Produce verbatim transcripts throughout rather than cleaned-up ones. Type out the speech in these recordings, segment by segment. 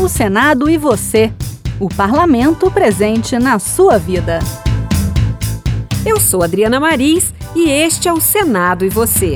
O Senado e você. O parlamento presente na sua vida. Eu sou Adriana Maris e este é o Senado e você.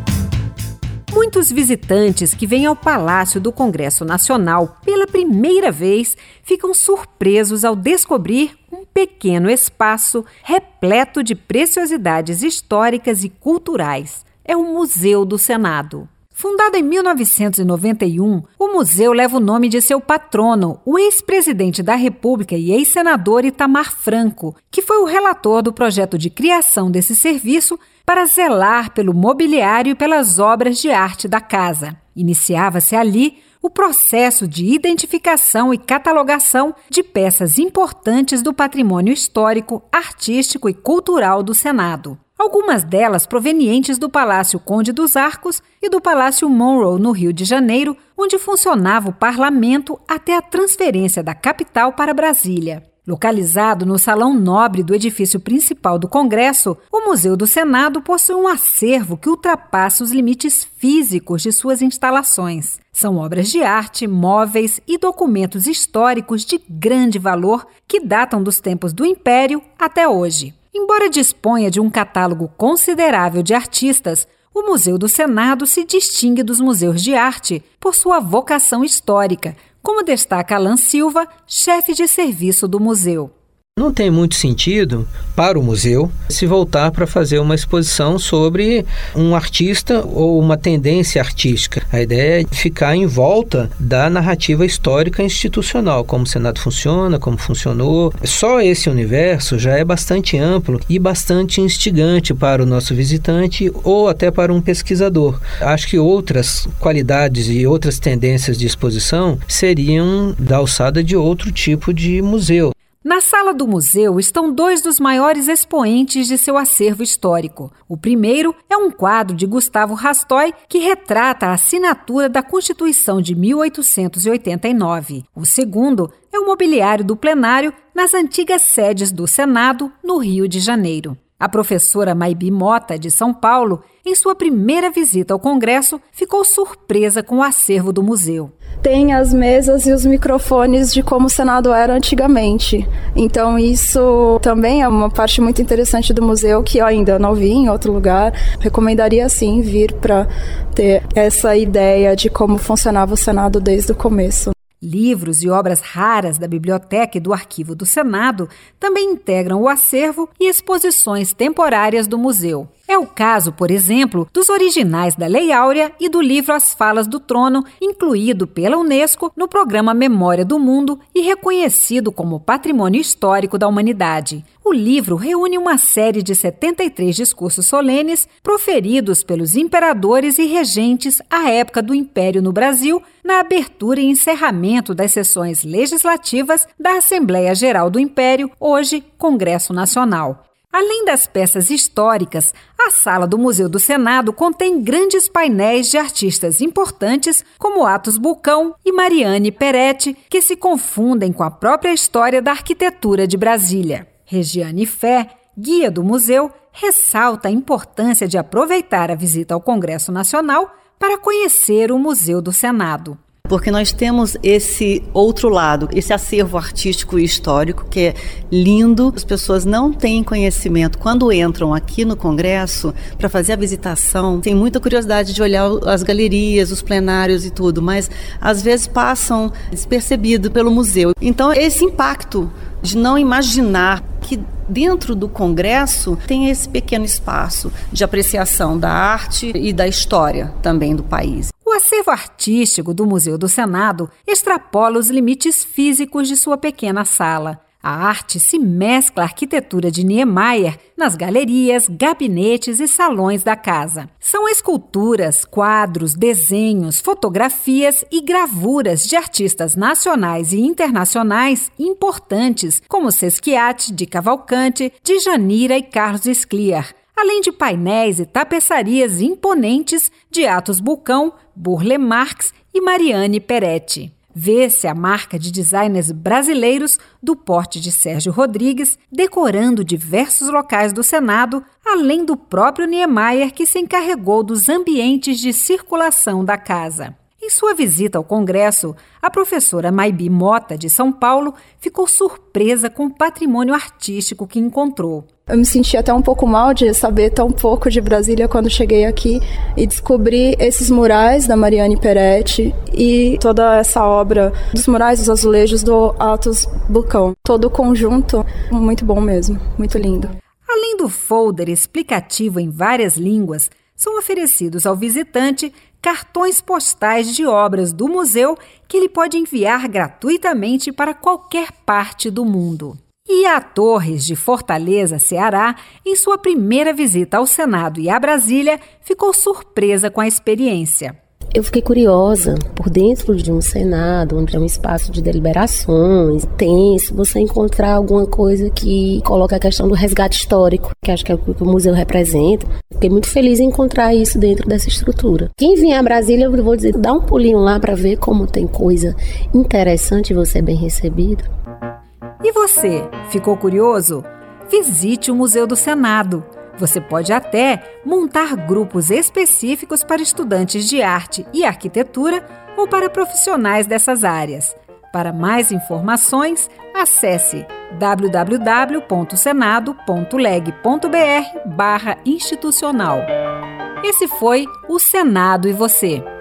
Muitos visitantes que vêm ao Palácio do Congresso Nacional pela primeira vez ficam surpresos ao descobrir um pequeno espaço repleto de preciosidades históricas e culturais. É o Museu do Senado. Fundado em mil novecentos e noventa e um, o museu leva o nome de seu patrono, o ex-presidente da República e ex-senador Itamar Franco, que foi o relator do projeto de criação desse serviço para zelar pelo mobiliário e pelas obras de arte da casa. Iniciava-se ali o processo de identificação e catalogação de peças importantes do patrimônio histórico, artístico e cultural do Senado. Algumas delas provenientes do Palácio Conde dos Arcos e do Palácio Monroe, no Rio de Janeiro, onde funcionava o parlamento até a transferência da capital para Brasília. Localizado no Salão Nobre do edifício principal do Congresso, o Museu do Senado possui um acervo que ultrapassa os limites físicos de suas instalações. São obras de arte, móveis e documentos históricos de grande valor que datam dos tempos do Império até hoje. Embora disponha de um catálogo considerável de artistas, o Museu do Senado se distingue dos museus de arte por sua vocação histórica, como destaca Alan Silva, chefe de serviço do museu. Não tem muito sentido para o museu se voltar para fazer uma exposição sobre um artista ou uma tendência artística. A ideia é ficar em volta da narrativa histórica institucional, como o Senado funciona, como funcionou. Só esse universo já é bastante amplo e bastante instigante para o nosso visitante ou até para um pesquisador. Acho que outras qualidades e outras tendências de exposição seriam da alçada de outro tipo de museu. Na sala do museu estão dois dos maiores expoentes de seu acervo histórico. O primeiro é um quadro de Gustavo Rastoy que retrata a assinatura da Constituição de mil oitocentos e oitenta e nove. O segundo é o mobiliário do plenário nas antigas sedes do Senado, no Rio de Janeiro. A professora Maibi Mota, de São Paulo, em sua primeira visita ao Congresso, ficou surpresa com o acervo do museu. Tem as mesas e os microfones de como o Senado era antigamente. Então isso também é uma parte muito interessante do museu que eu ainda não vi em outro lugar. Recomendaria sim vir para ter essa ideia de como funcionava o Senado desde o começo. Livros e obras raras da biblioteca e do arquivo do Senado também integram o acervo e exposições temporárias do museu. É o caso, por exemplo, dos originais da Lei Áurea e do livro As Falas do Trono, incluído pela Unesco no programa Memória do Mundo e reconhecido como Patrimônio Histórico da Humanidade. O livro reúne uma série de setenta e três discursos solenes proferidos pelos imperadores e regentes à época do Império no Brasil, na abertura e encerramento das sessões legislativas da Assembleia Geral do Império, hoje Congresso Nacional. Além das peças históricas, a sala do Museu do Senado contém grandes painéis de artistas importantes como Atos Bulcão e Mariane Peretti, que se confundem com a própria história da arquitetura de Brasília. Regiane Fé, guia do museu, ressalta a importância de aproveitar a visita ao Congresso Nacional para conhecer o Museu do Senado. Porque nós temos esse outro lado, esse acervo artístico e histórico que é lindo. As pessoas não têm conhecimento. Quando entram aqui no Congresso para fazer a visitação, tem muita curiosidade de olhar as galerias, os plenários e tudo, mas às vezes passam despercebido pelo museu. Então esse impacto de não imaginar que dentro do Congresso tem esse pequeno espaço de apreciação da arte e da história também do país. O acervo artístico do Museu do Senado extrapola os limites físicos de sua pequena sala. A arte se mescla à arquitetura de Niemeyer nas galerias, gabinetes e salões da casa. São esculturas, quadros, desenhos, fotografias e gravuras de artistas nacionais e internacionais importantes, como Sesquiat, de Cavalcante, de Janira e Carlos Scliar, além de painéis e tapeçarias imponentes de Atos Bulcão, Burle Marx e Mariane Peretti. Vê-se a marca de designers brasileiros do porte de Sérgio Rodrigues decorando diversos locais do Senado, além do próprio Niemeyer, que se encarregou dos ambientes de circulação da casa. Em sua visita ao Congresso, a professora Maybi Mota, de São Paulo, ficou surpresa com o patrimônio artístico que encontrou. Eu me senti até um pouco mal de saber tão pouco de Brasília quando cheguei aqui e descobri esses murais da Mariane Peretti e toda essa obra dos murais, dos azulejos do Atos Bucão. Todo o conjunto, muito bom mesmo, muito lindo. Além do folder explicativo em várias línguas, são oferecidos ao visitante cartões postais de obras do museu que ele pode enviar gratuitamente para qualquer parte do mundo. E a Torres de Fortaleza, Ceará, em sua primeira visita ao Senado e a Brasília, ficou surpresa com a experiência. Eu fiquei curiosa, por dentro de um Senado, onde é um espaço de deliberações, tenso, você encontrar alguma coisa que coloca a questão do resgate histórico, que acho que é o que o museu representa. Fiquei muito feliz em encontrar isso dentro dessa estrutura. Quem vier a Brasília, eu vou dizer, dá um pulinho lá para ver como tem coisa interessante e você é bem recebido. E você, ficou curioso? Visite o Museu do Senado. Você pode até montar grupos específicos para estudantes de arte e arquitetura ou para profissionais dessas áreas. Para mais informações, acesse w w w ponto senado ponto leg ponto b r barra institucional. Esse foi o Senado e Você.